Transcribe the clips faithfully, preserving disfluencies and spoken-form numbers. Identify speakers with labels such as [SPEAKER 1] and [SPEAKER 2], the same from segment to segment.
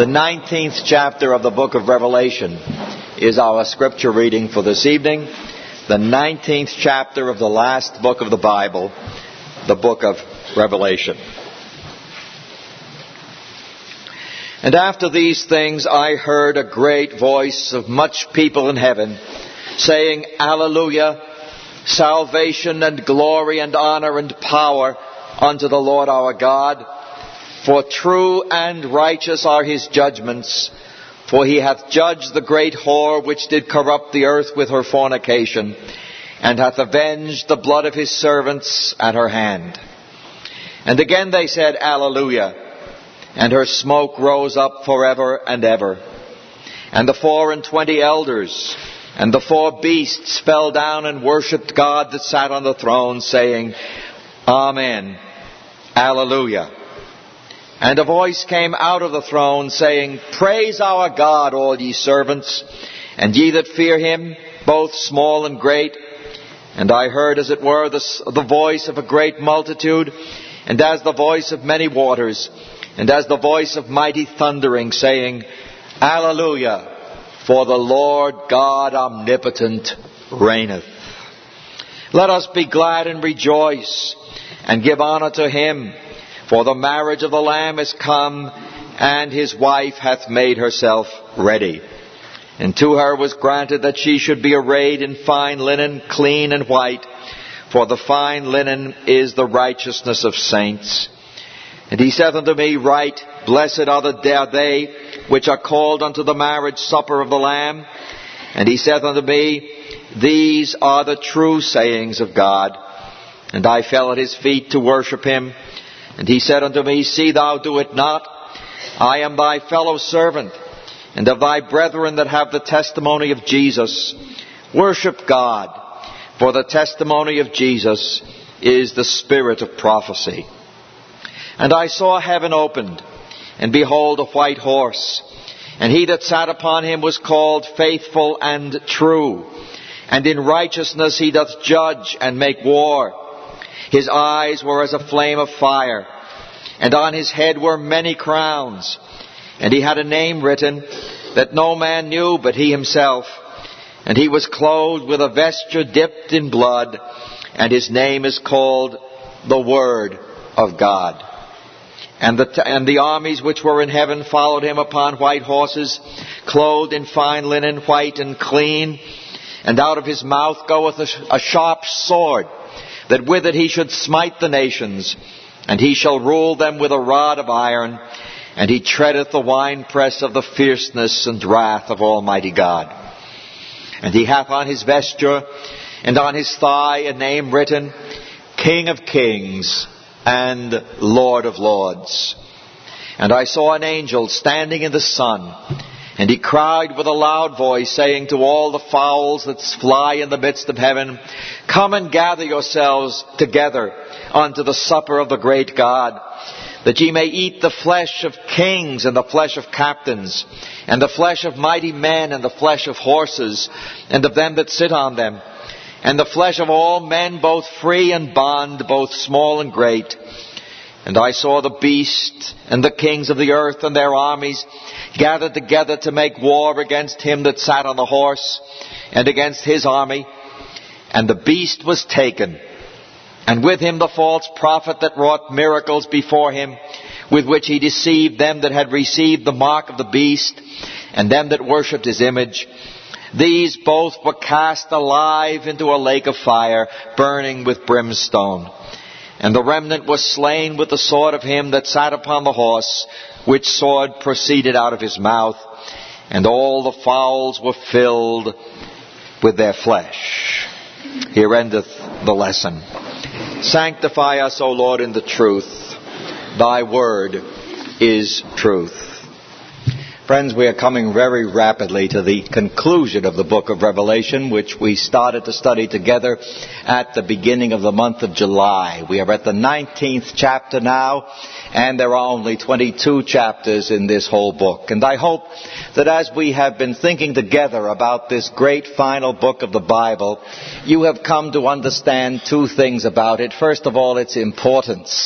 [SPEAKER 1] The nineteenth chapter of the book of Revelation is our scripture reading for this evening. The nineteenth chapter of the last book of the Bible, the book of Revelation. And after these things I heard a great voice of much people in heaven, saying, Alleluia, salvation and glory and honor and power unto the Lord our God. For true and righteous are his judgments. For he hath judged the great whore which did corrupt the earth with her fornication, and hath avenged the blood of his servants at her hand. And again they said, Alleluia. And her smoke rose up forever and ever. And the four and twenty elders and the four beasts fell down and worshipped God that sat on the throne, saying, Amen. Alleluia. And a voice came out of the throne, saying, Praise our God, all ye servants, and ye that fear him, both small and great. And I heard, as it were, the, the voice of a great multitude, and as the voice of many waters, and as the voice of mighty thundering, saying, Alleluia, for the Lord God omnipotent reigneth. Let us be glad and rejoice, and give honor to him. For the marriage of the Lamb is come, and his wife hath made herself ready. And to her was granted that she should be arrayed in fine linen, clean and white. For the fine linen is the righteousness of saints. And he saith unto me, Write, Blessed are the they which are called unto the marriage supper of the Lamb. And he saith unto me, These are the true sayings of God. And I fell at his feet to worship him. And he said unto me, See thou do it not. I am thy fellow servant, and of thy brethren that have the testimony of Jesus. Worship God, for the testimony of Jesus is the spirit of prophecy. And I saw heaven opened, and behold a white horse. And he that sat upon him was called Faithful and True. And in righteousness he doth judge and make war. His eyes were as a flame of fire, and on his head were many crowns. And he had a name written that no man knew but he himself. And he was clothed with a vesture dipped in blood, and his name is called the Word of God. And the, t- and the armies which were in heaven followed him upon white horses, clothed in fine linen, white and clean. And out of his mouth goeth a, sh- a sharp sword, that with it he should smite the nations, and he shall rule them with a rod of iron, and he treadeth the winepress of the fierceness and wrath of Almighty God. And he hath on his vesture and on his thigh a name written, King of Kings and Lord of Lords. And I saw an angel standing in the sun, and he cried with a loud voice, saying to all the fowls that fly in the midst of heaven, Come and gather yourselves together unto the supper of the great God, that ye may eat the flesh of kings and the flesh of captains, and the flesh of mighty men and the flesh of horses, and of them that sit on them, and the flesh of all men, both free and bond, both small and great. And I saw the beast and the kings of the earth and their armies gathered together to make war against him that sat on the horse and against his army. And the beast was taken, and with him the false prophet that wrought miracles before him, with which he deceived them that had received the mark of the beast, and them that worshipped his image. These both were cast alive into a lake of fire, burning with brimstone. And the remnant was slain with the sword of him that sat upon the horse, which sword proceeded out of his mouth. And all the fowls were filled with their flesh. Here endeth the lesson. Sanctify us, O Lord, in the truth. Thy word is truth. Friends, we are coming very rapidly to the conclusion of the book of Revelation, which we started to study together at the beginning of the month of July. We are at the nineteenth chapter now, and there are only twenty-two chapters in this whole book. And I hope that as we have been thinking together about this great final book of the Bible, you have come to understand two things about it. First of all, its importance.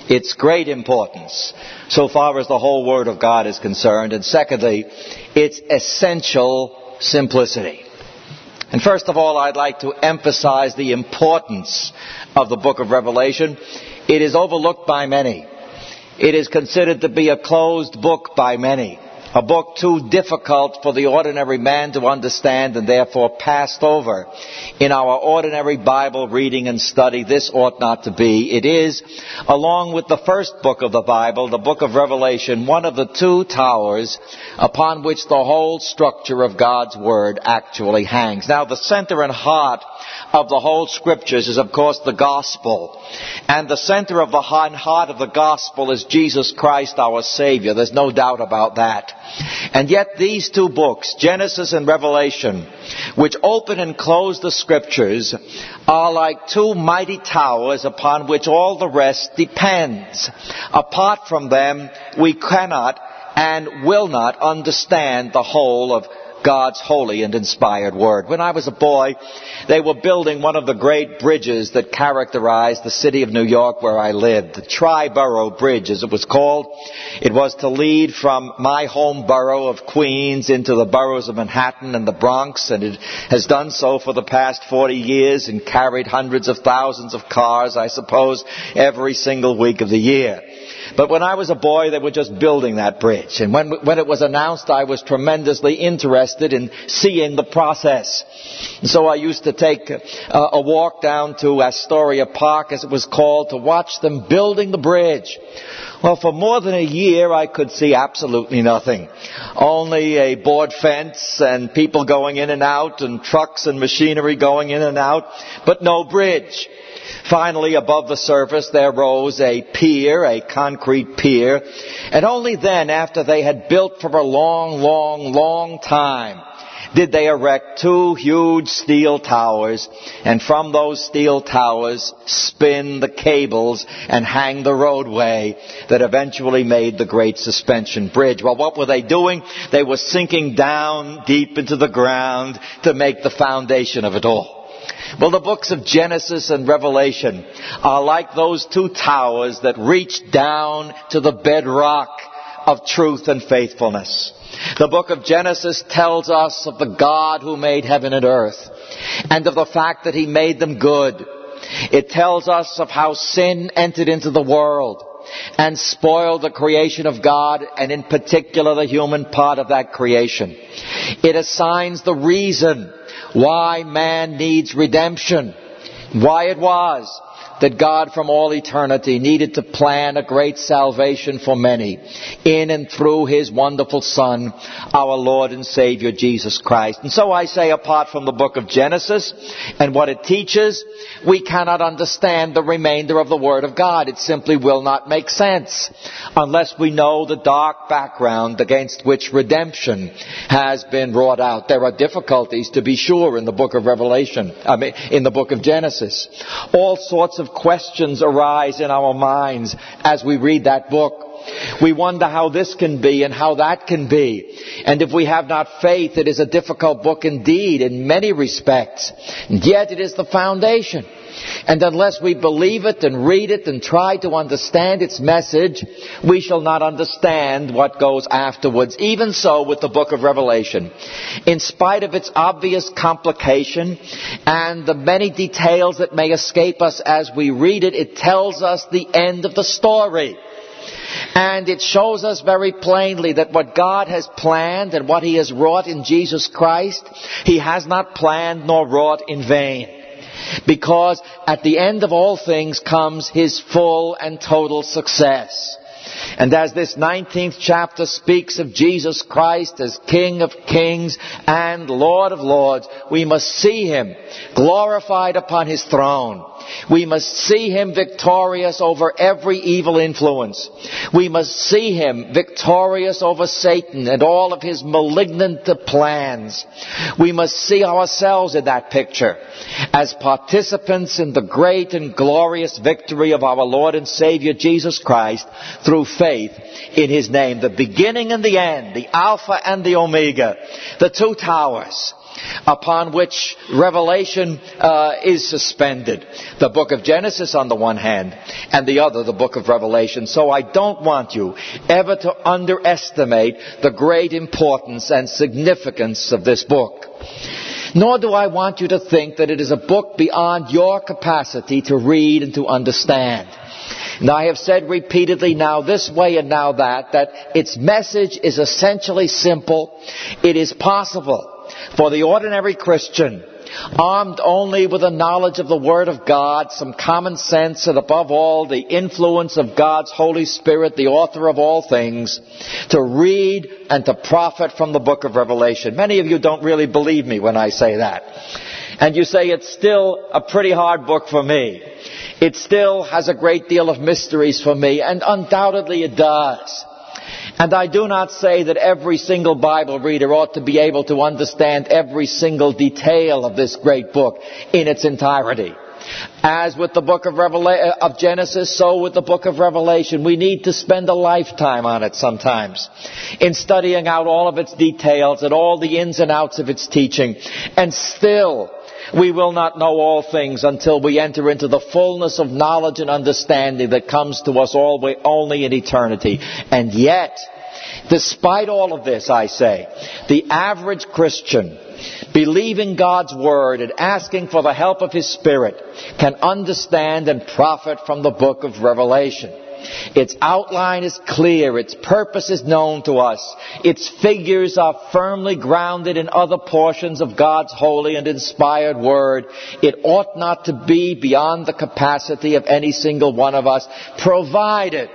[SPEAKER 1] its great importance so far as the whole Word of God is concerned, and secondly, its essential simplicity. And first of all, I'd like to emphasize the importance of the book of Revelation. It is overlooked by many. It is considered to be a closed book by many, a book too difficult for the ordinary man to understand and therefore passed over in our ordinary Bible reading and study. This ought not to be. It is, along with the first book of the Bible, the book of Revelation, one of the two towers upon which the whole structure of God's Word actually hangs. Now, the center and heart of the whole Scriptures is, of course, the Gospel. And the center of the heart of the Gospel is Jesus Christ, our Savior. There's no doubt about that. And yet these two books, Genesis and Revelation, which open and close the Scriptures, are like two mighty towers upon which all the rest depends. Apart from them, we cannot and will not understand the whole of God's holy and inspired Word. When I was a boy, they were building one of the great bridges that characterized the city of New York where I lived. The Tri-Borough Bridge, as it was called. It was to lead from my home borough of Queens into the boroughs of Manhattan and the Bronx, and it has done so for the past forty years and carried hundreds of thousands of cars, I suppose, every single week of the year. But when I was a boy, they were just building that bridge. And when, when it was announced, I was tremendously interested in seeing the process. And so I used to take a, a walk down to Astoria Park, as it was called, to watch them building the bridge. Well, for more than a year, I could see absolutely nothing. Only a board fence and people going in and out and trucks and machinery going in and out, but no bridge. Finally, above the surface, there rose a pier, a concrete pier, and only then, after they had built for a long, long, long time, did they erect two huge steel towers, and from those steel towers spin the cables and hang the roadway that eventually made the great suspension bridge. Well, what were they doing? They were sinking down deep into the ground to make the foundation of it all. Well, the books of Genesis and Revelation are like those two towers that reach down to the bedrock of truth and faithfulness. The book of Genesis tells us of the God who made heaven and earth, and of the fact that He made them good. It tells us of how sin entered into the world and spoiled the creation of God, and in particular the human part of that creation. It assigns the reason why man needs redemption, why it was that God from all eternity needed to plan a great salvation for many in and through His wonderful Son, our Lord and Savior, Jesus Christ. And so I say, apart from the book of Genesis and what it teaches, we cannot understand the remainder of the Word of God. It simply will not make sense unless we know the dark background against which redemption has been wrought out. There are difficulties, to be sure, in the book of Revelation, I mean, in the book of Genesis. All sorts of questions arise in our minds as we read that book. We wonder how this can be and how that can be. And if we have not faith, it is a difficult book indeed in many respects. And yet it is the foundation. And unless we believe it and read it and try to understand its message, we shall not understand what goes afterwards. Even so with the book of Revelation. In spite of its obvious complication and the many details that may escape us as we read it, it tells us the end of the story. And it shows us very plainly that what God has planned and what He has wrought in Jesus Christ, He has not planned nor wrought in vain. Because at the end of all things comes His full and total success. And as this nineteenth chapter speaks of Jesus Christ as King of kings and Lord of lords, we must see Him glorified upon His throne. We must see Him victorious over every evil influence. We must see Him victorious over Satan and all of his malignant plans. We must see ourselves in that picture as participants in the great and glorious victory of our Lord and Savior Jesus Christ through faith in His name. The beginning and the end, the Alpha and the Omega, the two towers upon which Revelation uh, is suspended. The book of Genesis on the one hand, and the other, the book of Revelation. So I don't want you ever to underestimate the great importance and significance of this book. Nor do I want you to think that it is a book beyond your capacity to read and to understand. And I have said repeatedly, now this way and now that, that its message is essentially simple. It is possible for the ordinary Christian, armed only with a knowledge of the Word of God, some common sense, and above all, the influence of God's Holy Spirit, the author of all things, to read and to profit from the book of Revelation. Many of you don't really believe me when I say that. And you say it's still a pretty hard book for me. It still has a great deal of mysteries for me, and undoubtedly it does. And I do not say that every single Bible reader ought to be able to understand every single detail of this great book in its entirety. As with the book of, Revela- of Genesis, so with the book of Revelation. We need to spend a lifetime on it sometimes, in studying out all of its details and all the ins and outs of its teaching. And still, we will not know all things until we enter into the fullness of knowledge and understanding that comes to us all only in eternity. And yet, despite all of this, I say, the average Christian, believing God's Word and asking for the help of His Spirit, can understand and profit from the book of Revelation. Its outline is clear. Its purpose is known to us. Its figures are firmly grounded in other portions of God's holy and inspired Word. It ought not to be beyond the capacity of any single one of us, provided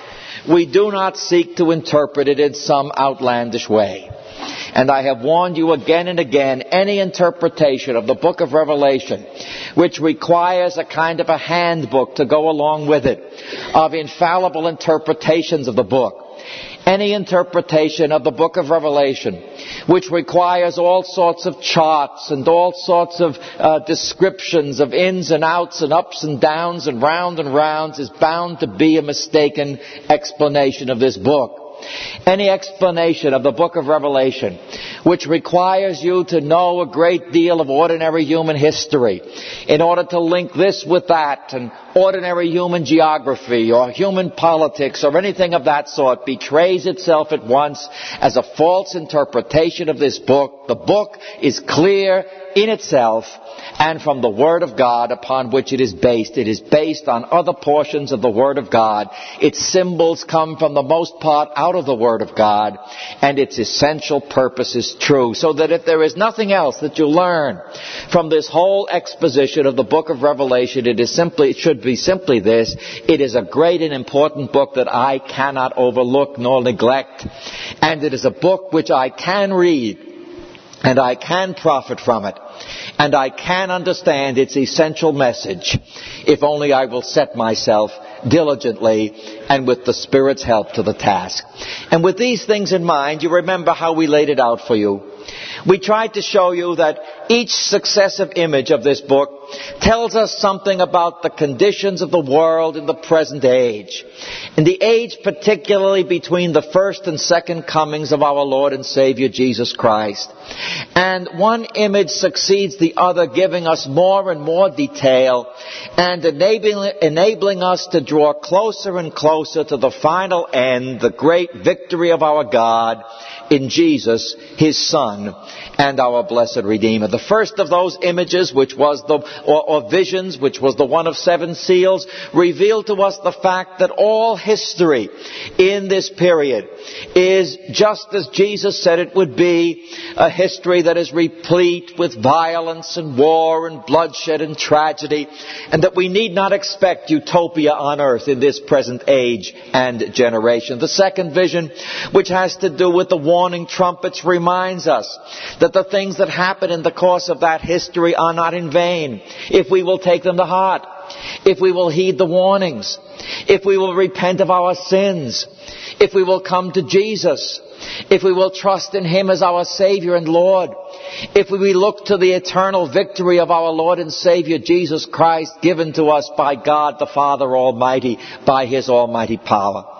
[SPEAKER 1] we do not seek to interpret it in some outlandish way. And I have warned you again and again, any interpretation of the book of Revelation, which requires a kind of a handbook to go along with it, of infallible interpretations of the book, any interpretation of the book of Revelation, which requires all sorts of charts and all sorts of uh, descriptions of ins and outs and ups and downs and round and rounds, is bound to be a mistaken explanation of this book. Any explanation of the book of Revelation, which requires you to know a great deal of ordinary human history in order to link this with that, and ordinary human geography or human politics or anything of that sort, betrays itself at once as a false interpretation of this book. The book is clear in itself and from the Word of God upon which it is based. It is based on other portions of the Word of God. Its symbols come from the most part out of the Word of God, and its essential purpose is true. So that if there is nothing else that you learn from this whole exposition of the book of Revelation, it is simply, it should be simply this: it is a great and important book that I cannot overlook nor neglect, and it is a book which I can read, and I can profit from it, and I can understand its essential message, if only I will set myself diligently and with the Spirit's help to the task. And with these things in mind, you remember how we laid it out for you. We tried to show you that each successive image of this book tells us something about the conditions of the world in the present age. In the age particularly between the first and second comings of our Lord and Savior Jesus Christ. And one image succeeds the other, giving us more and more detail and enabling, enabling us to draw closer and closer to the final end, the great victory of our God in Jesus, His Son, and our blessed Redeemer. The first of those images, which was the, or, or visions, which was the one of seven seals, revealed to us the fact that all history in this period is just as Jesus said it would be, a history that is replete with violence and war and bloodshed and tragedy, and that we need not expect utopia on earth in this present age and generation. The second vision, which has to do with the warning trumpets, reminds us that the things that happen in the course of that history are not in vain, if we will take them to heart, if we will heed the warnings, if we will repent of our sins, if we will come to Jesus, if we will trust in Him as our Savior and Lord, if we look to the eternal victory of our Lord and Savior Jesus Christ, given to us by God the Father Almighty, by His almighty power.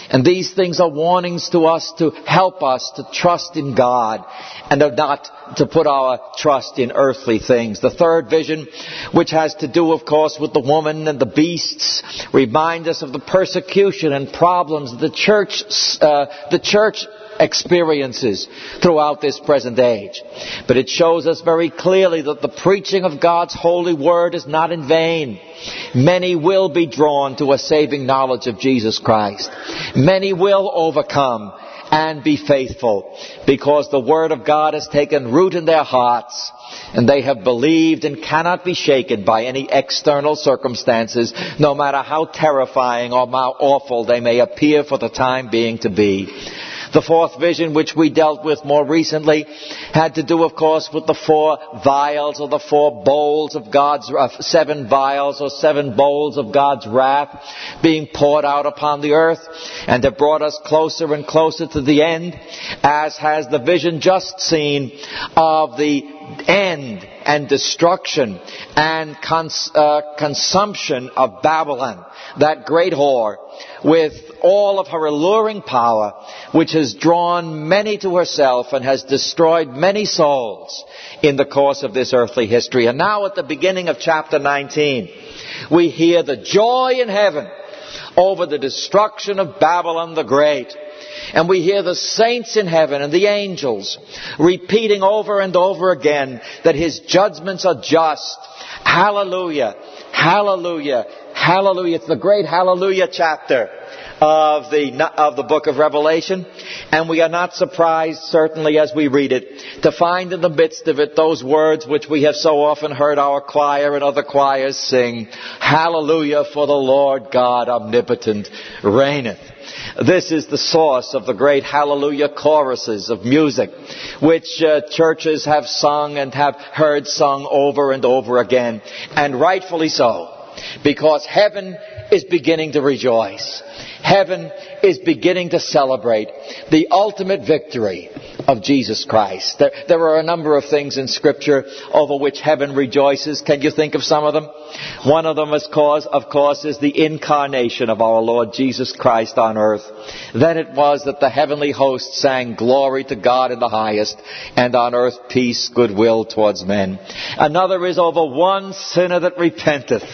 [SPEAKER 1] And these things are warnings to us to help us to trust in God and not to put our trust in earthly things. The third vision, which has to do, of course, with the woman and the beasts, reminds us of the persecution and problems the church, uh, the church experiences throughout this present age. But it shows us very clearly that the preaching of God's holy word is not in vain. Many will be drawn to a saving knowledge of Jesus Christ. Many will overcome and be faithful because the word of God has taken root in their hearts and they have believed and cannot be shaken by any external circumstances, no matter how terrifying or how awful they may appear for the time being to be. The fourth vision, which we dealt with more recently, had to do, of course, with the four vials or the four bowls of God's, uh, seven vials or seven bowls of God's wrath being poured out upon the earth, and have brought us closer and closer to the end, as has the vision just seen of the end and destruction and cons- uh, consumption of Babylon, that great whore, with all of her alluring power, which has drawn many to herself and has destroyed many souls in the course of this earthly history. And now at the beginning of chapter nineteen, we hear the joy in heaven over the destruction of Babylon the Great. And we hear the saints in heaven and the angels repeating over and over again that His judgments are just. Hallelujah, hallelujah, hallelujah. It's the great hallelujah chapter of the, of the book of Revelation. And we are not surprised, certainly as we read it, to find in the midst of it those words which we have so often heard our choir and other choirs sing. Hallelujah, for the Lord God omnipotent reigneth. This is the source of the great hallelujah choruses of music, which uh, churches have sung and have heard sung over and over again. And rightfully so, because heaven is beginning to rejoice. Heaven is beginning to celebrate the ultimate victory of Jesus Christ. There, there are a number of things in Scripture over which heaven rejoices. Can you think of some of them? One of them, of course, of course, is the incarnation of our Lord Jesus Christ on earth. Then it was that the heavenly host sang, "Glory to God in the highest, and on earth peace, goodwill towards men." Another is over one sinner that repenteth.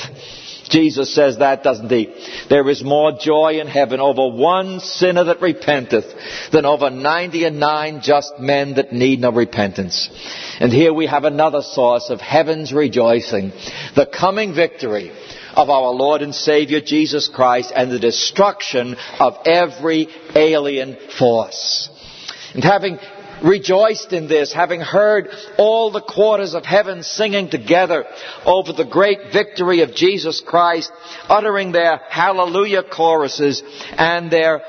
[SPEAKER 1] Jesus says that, doesn't He? There is more joy in heaven over one sinner that repenteth than over ninety and nine just men that need no repentance. And here we have another source of heaven's rejoicing, the coming victory of our Lord and Savior Jesus Christ and the destruction of every alien force. And having rejoiced in this, having heard all the quarters of heaven singing together over the great victory of Jesus Christ, uttering their hallelujah choruses and their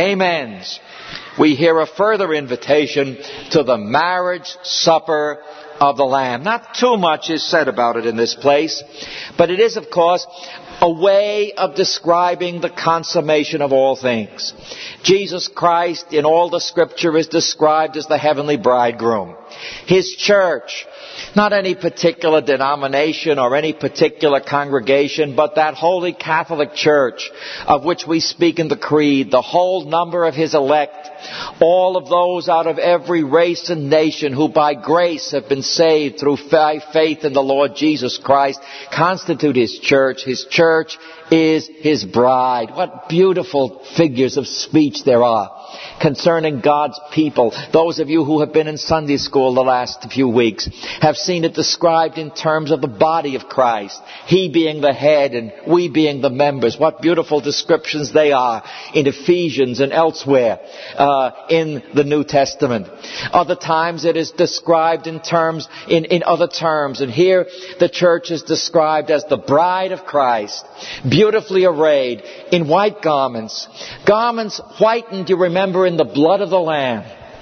[SPEAKER 1] amens, we hear a further invitation to the marriage supper of the Lamb. Not too much is said about it in this place, but it is, of course, a way of describing the consummation of all things. Jesus Christ in all the Scripture is described as the heavenly bridegroom. His church, not any particular denomination or any particular congregation, but that holy Catholic Church of which we speak in the Creed, the whole number of His elect, all of those out of every race and nation who by grace have been saved through faith in the Lord Jesus Christ, constitute His church. His church is His bride. What beautiful figures of speech there are concerning God's people. Those of you who have been in Sunday school the last few weeks have seen it described in terms of the body of Christ. He being the head and we being the members. What beautiful descriptions they are in Ephesians and elsewhere uh, in the New Testament. Other times it is described in terms, in, in other terms. And here the church is described as the bride of Christ, beautifully arrayed in white garments. Garments whitened, you remember, in the blood of the Lamb.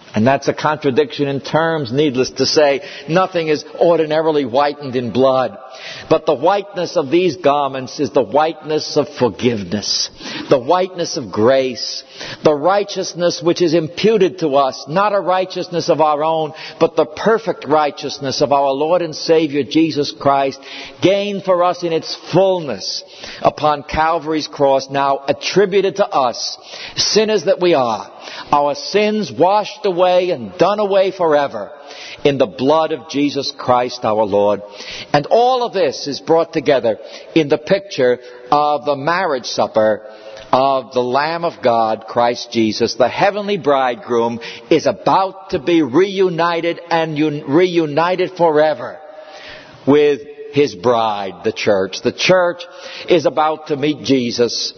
[SPEAKER 1] And that's a contradiction in terms, needless to say. Nothing is ordinarily whitened in blood. But the whiteness of these garments is the whiteness of forgiveness, the whiteness of grace, the righteousness which is imputed to us, not a righteousness of our own, but the perfect righteousness of our Lord and Savior Jesus Christ, gained for us in its fullness upon Calvary's cross, now attributed to us, sinners that we are, our sins washed away and done away forever in the blood of Jesus Christ our Lord. And all of this is brought together in the picture of the marriage supper of the Lamb of God, Christ Jesus. The heavenly bridegroom is about to be reunited and un- reunited forever with His bride, the church. The church is about to meet Jesus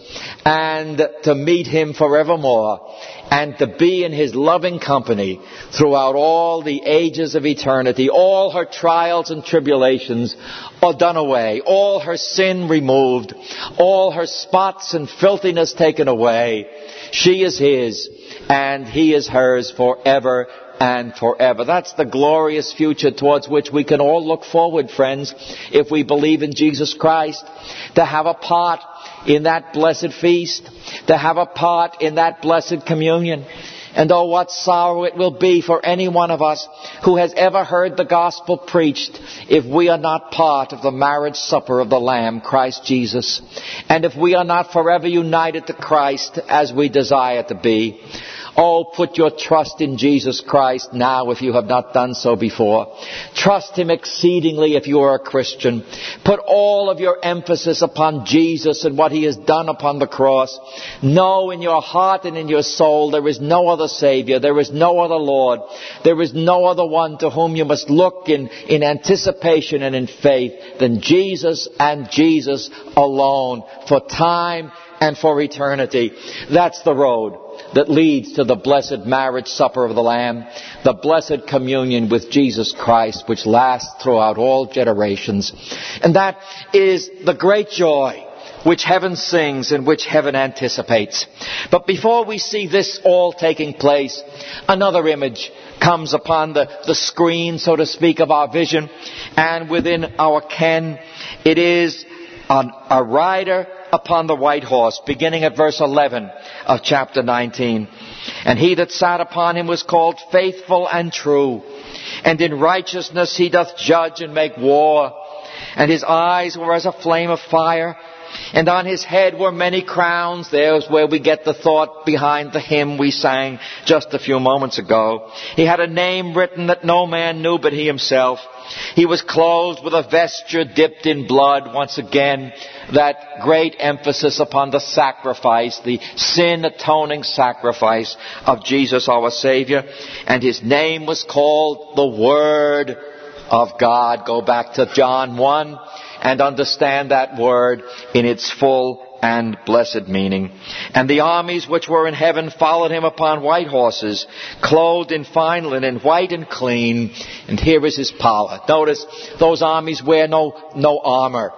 [SPEAKER 1] and to meet Him forevermore and to be in His loving company throughout all the ages of eternity. All her trials and tribulations are done away. All her sin removed. All her spots and filthiness taken away. She is His and He is hers forever and forever. That's the glorious future towards which we can all look forward, friends, if we believe in Jesus Christ, to have a part in that blessed feast, to have a part in that blessed communion. And oh, what sorrow it will be for any one of us who has ever heard the gospel preached if we are not part of the marriage supper of the Lamb, Christ Jesus, and if we are not forever united to Christ as we desire to be. Oh, put your trust in Jesus Christ now if you have not done so before. Trust Him exceedingly if you are a Christian. Put all of your emphasis upon Jesus and what He has done upon the cross. Know in your heart and in your soul there is no other Savior. There is no other Lord. There is no other one to whom you must look in, in anticipation and in faith than Jesus and Jesus alone for time and for eternity. That's the road that leads to the blessed marriage supper of the Lamb, the blessed communion with Jesus Christ, which lasts throughout all generations. And that is the great joy which heaven sings and which heaven anticipates. But before we see this all taking place, another image comes upon the, the screen, so to speak, of our vision, and within our ken. It is an, a rider upon the white horse, beginning at verse eleven of chapter nineteen. And he that sat upon him was called Faithful and True, and in righteousness he doth judge and make war. And his eyes were as a flame of fire, and on his head were many crowns. There's where we get the thought behind the hymn we sang just a few moments ago. He had a name written that no man knew but he himself. He was clothed with a vesture dipped in blood. Once again, that great emphasis upon the sacrifice, the sin-atoning sacrifice of Jesus our Savior. And His name was called the Word of God. Go back to John one and understand that word in its full and blessed meaning. And the armies which were in heaven followed Him upon white horses, clothed in fine linen, white and clean. And here is His power. Notice, those armies wear no, no armor.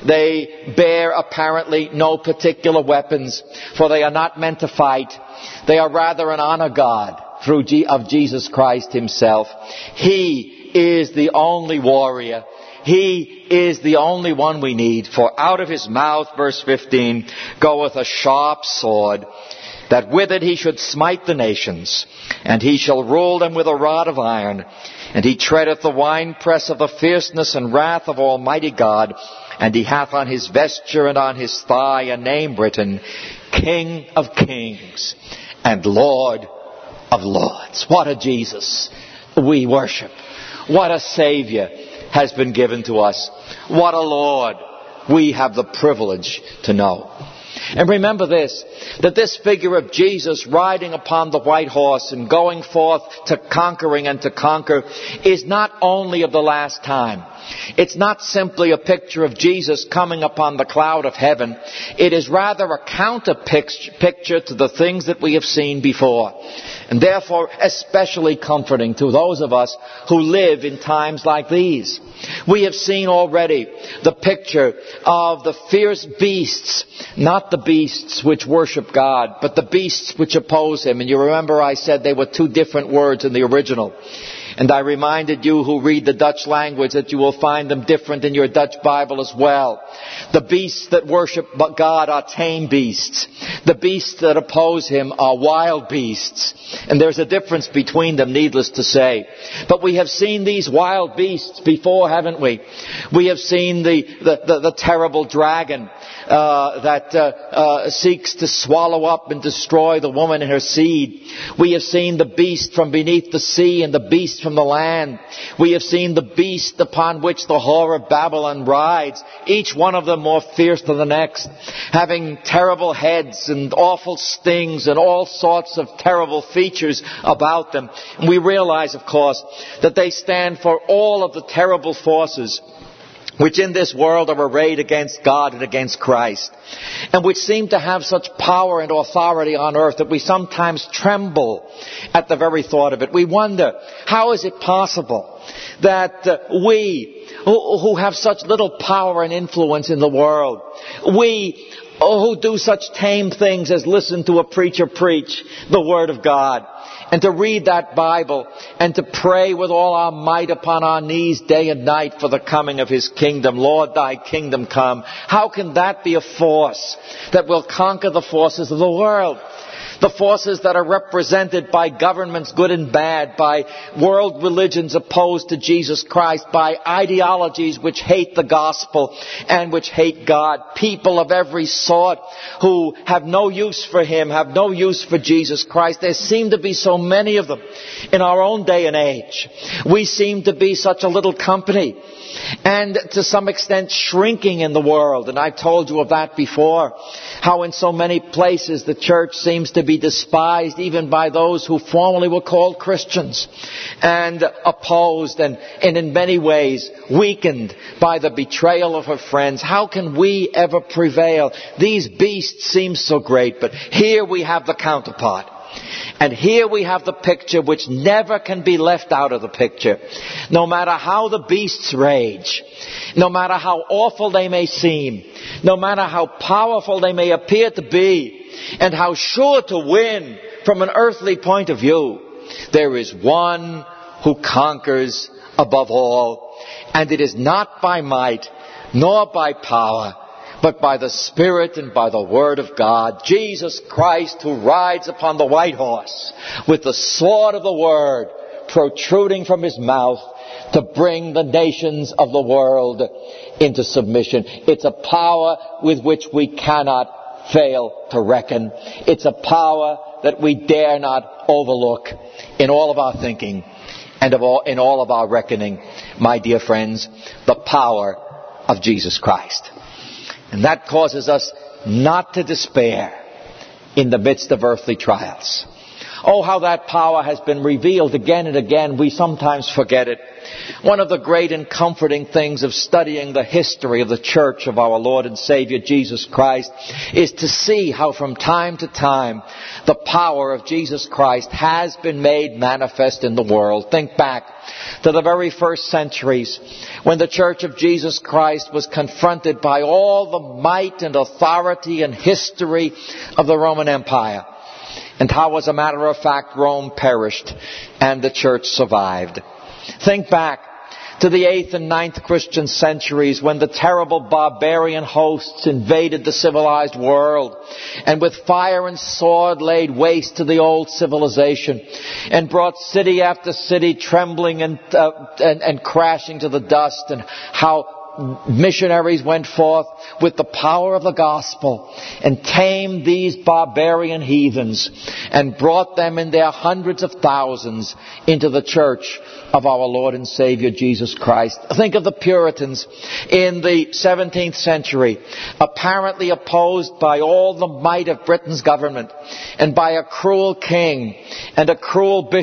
[SPEAKER 1] They bear apparently no particular weapons, for they are not meant to fight. They are rather an honor God through G- of Jesus Christ Himself. He is the only warrior. He is the only one we need. For out of His mouth, verse fifteen, goeth a sharp sword, that with it He should smite the nations, and He shall rule them with a rod of iron. And He treadeth the winepress of the fierceness and wrath of Almighty God. And He hath on His vesture and on His thigh a name written, King of Kings and Lord of Lords. What a Jesus we worship. What a Savior has been given to us. What a Lord we have the privilege to know. And remember this, that this figure of Jesus riding upon the white horse and going forth to conquering and to conquer is not only of the last time. It's not simply a picture of Jesus coming upon the cloud of heaven. It is rather a counter picture to the things that we have seen before. And therefore especially comforting to those of us who live in times like these. We have seen already the picture of the fierce beasts, not the the beasts which worship God, but the beasts which oppose him. And you remember I said they were two different words in the original. And I reminded you who read the Dutch language that you will find them different in your Dutch Bible as well. The beasts that worship God are tame beasts. The beasts that oppose him are wild beasts. And there's a difference between them, needless to say. But we have seen these wild beasts before, haven't we? We have seen the, the, the, the terrible dragon uh, that uh, uh, seeks to swallow up and destroy the woman and her seed. We have seen the beast from beneath the sea and the beast from the land. We have seen the beast upon which the whore of Babylon rides, each one of them more fierce than the next, having terrible heads and awful stings and all sorts of terrible features about them. And we realize, of course, that they stand for all of the terrible forces which in this world are arrayed against God and against Christ, and which seem to have such power and authority on earth that we sometimes tremble at the very thought of it. We wonder, how is it possible that uh, we, who, who have such little power and influence in the world, we who do such tame things as listen to a preacher preach the Word of God, and to read that Bible, and to pray with all our might upon our knees day and night for the coming of His kingdom. Lord, Thy kingdom come. How can that be a force that will conquer the forces of the world? The forces that are represented by governments good and bad, by world religions opposed to Jesus Christ, by ideologies which hate the gospel and which hate God, people of every sort who have no use for Him, have no use for Jesus Christ. There seem to be so many of them in our own day and age. We seem to be such a little company, and to some extent shrinking in the world. And I've told you of that before, how in so many places the church seems to be despised even by those who formerly were called Christians, and opposed and, and in many ways weakened by the betrayal of her friends. How can we ever prevail? These beasts seem so great, but here we have the counterpart. And here we have the picture which never can be left out of the picture. No matter how the beasts rage, no matter how awful they may seem, no matter how powerful they may appear to be, and how sure to win from an earthly point of view, there is one who conquers above all. And it is not by might, nor by power, but by the Spirit and by the Word of God, Jesus Christ, who rides upon the white horse with the sword of the Word protruding from His mouth to bring the nations of the world into submission. It's a power with which we cannot fail to reckon. It's a power that we dare not overlook in all of our thinking and of all, in all of our reckoning, my dear friends, the power of Jesus Christ. And that causes us not to despair in the midst of earthly trials. Oh, how that power has been revealed again and again. We sometimes forget it. One of the great and comforting things of studying the history of the church of our Lord and Savior Jesus Christ is to see how from time to time the power of Jesus Christ has been made manifest in the world. Think back to the very first centuries when the Church of Jesus Christ was confronted by all the might and authority and history of the Roman Empire. And how, as a matter of fact, Rome perished and the church survived. Think back to the eighth and ninth Christian centuries when the terrible barbarian hosts invaded the civilized world and with fire and sword laid waste to the old civilization and brought city after city trembling and, uh, and, and crashing to the dust, and how missionaries went forth with the power of the gospel and tamed these barbarian heathens and brought them in their hundreds of thousands into the church of our Lord and Savior Jesus Christ. Think of the Puritans in the seventeenth century, apparently opposed by all the might of Britain's government and by a cruel king and a cruel bishop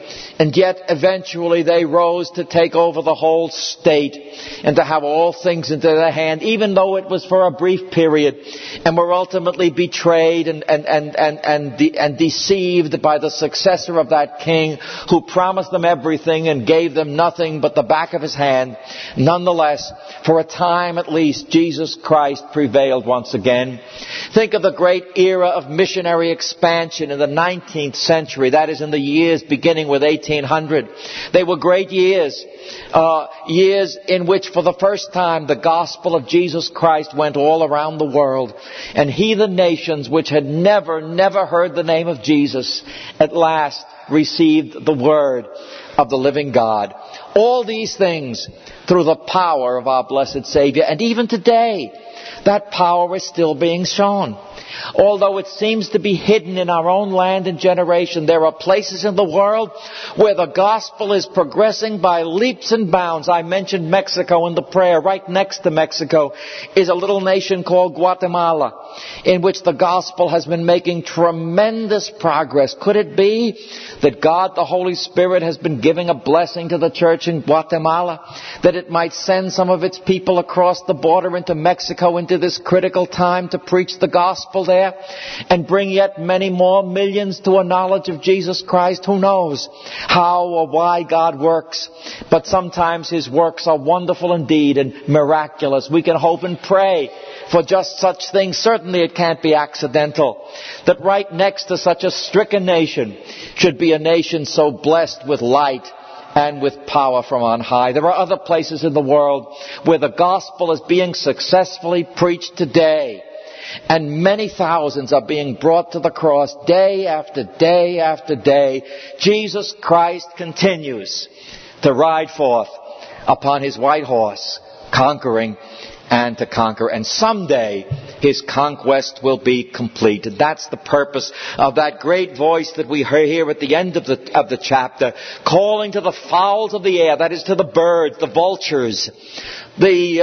[SPEAKER 1] And yet eventually they rose to take over the whole state and to have all things into their hand, even though it was for a brief period, and were ultimately betrayed and, and, and, and, and, de- and deceived by the successor of that king who promised them everything and gave them nothing but the back of his hand. Nonetheless, for a time at least, Jesus Christ prevailed once again. Think of the great era of missionary expansion in the nineteenth century, that is in the years beginning with eighteen hundred. They were great years, uh, years in which for the first time the gospel of Jesus Christ went all around the world, and heathen nations which had never, never heard the name of Jesus at last received the word of the living God. All these things through the power of our blessed Savior, and even today that power is still being shown. Although it seems to be hidden in our own land and generation, there are places in the world where the gospel is progressing by leaps and bounds. I mentioned Mexico in the prayer. Right next to Mexico is a little nation called Guatemala, in which the gospel has been making tremendous progress. Could it be that God the Holy Spirit has been giving a blessing to the church in Guatemala, that it might send some of its people across the border into Mexico into this critical time to preach the gospel there and bring yet many more millions to a knowledge of Jesus Christ? Who knows how or why God works, but sometimes His works are wonderful indeed and miraculous. We can hope and pray for just such things. Certainly it can't be accidental that right next to such a stricken nation should be a nation so blessed with light and with power from on high. There are other places in the world where the gospel is being successfully preached today, and many thousands are being brought to the cross day after day after day. Jesus Christ continues to ride forth upon His white horse, conquering and to conquer. And someday His conquest will be complete. And that's the purpose of that great voice that we hear here at the end of the, of the chapter, calling to the fowls of the air, that is to the birds, the vultures, the, uh,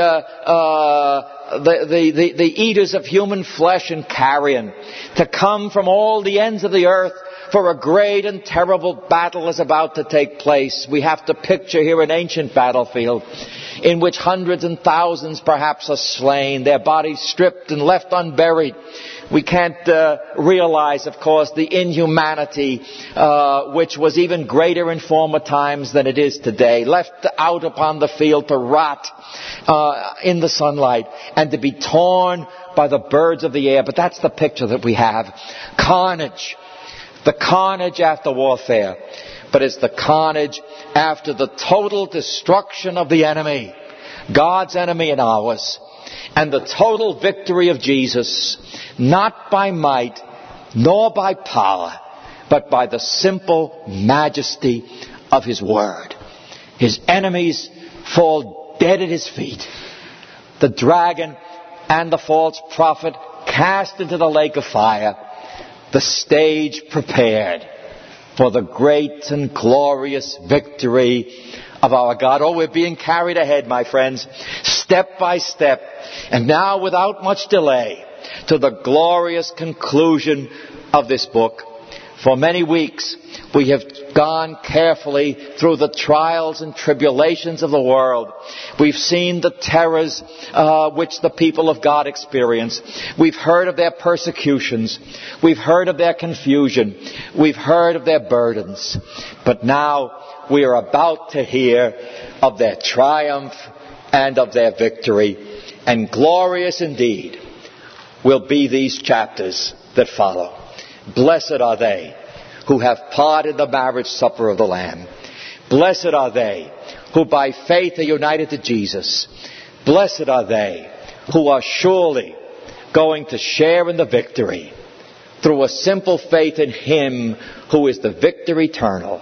[SPEAKER 1] uh, the, the, the, the eaters of human flesh and carrion, to come from all the ends of the earth, for a great and terrible battle is about to take place. We have to picture here an ancient battlefield in which hundreds and thousands perhaps are slain, their bodies stripped and left unburied. We can't uh, realize, of course, the inhumanity uh, which was even greater in former times than it is today, left out upon the field to rot uh, in the sunlight and to be torn by the birds of the air. But that's the picture that we have. Carnage. The carnage after warfare, but it's the carnage after the total destruction of the enemy, God's enemy and ours, and the total victory of Jesus, not by might nor by power, but by the simple majesty of His word. His enemies fall dead at His feet. The dragon and the false prophet cast into the lake of fire. The stage prepared for the great and glorious victory of our God. Oh, we're being carried ahead, my friends, step by step, and now without much delay, to the glorious conclusion of this book. For many weeks, we have gone carefully through the trials and tribulations of the world. We've seen the terrors uh, which the people of God experience. We've heard of their persecutions. We've heard of their confusion. We've heard of their burdens. But now we are about to hear of their triumph and of their victory. And glorious indeed will be these chapters that follow. Blessed are they who have part in the marriage supper of the Lamb. Blessed are they who by faith are united to Jesus. Blessed are they who are surely going to share in the victory through a simple faith in Him who is the victor eternal,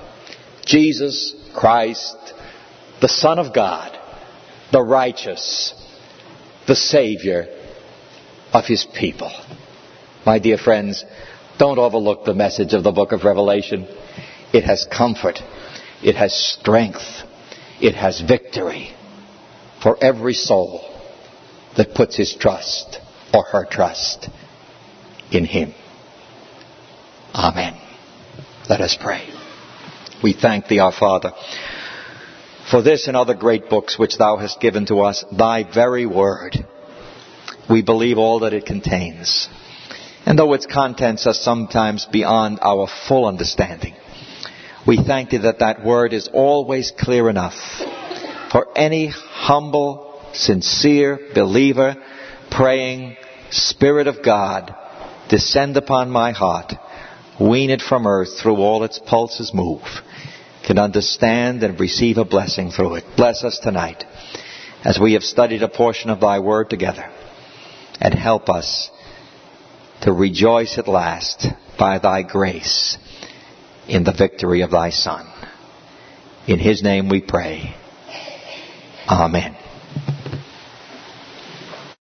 [SPEAKER 1] Jesus Christ, the Son of God, the righteous, the Savior of His people. My dear friends, don't overlook the message of the book of Revelation. It has comfort. It has strength. It has victory for every soul that puts his trust or her trust in Him. Amen. Let us pray. We thank Thee, our Father, for this and other great books which Thou hast given to us, Thy very word. We believe all that it contains. And though its contents are sometimes beyond our full understanding, we thank Thee that that word is always clear enough for any humble, sincere believer praying, Spirit of God, descend upon my heart, wean it from earth through all its pulses move, can understand and receive a blessing through it. Bless us tonight as we have studied a portion of Thy word together, and help us to rejoice at last by Thy grace in the victory of Thy Son. In His name we pray. Amen.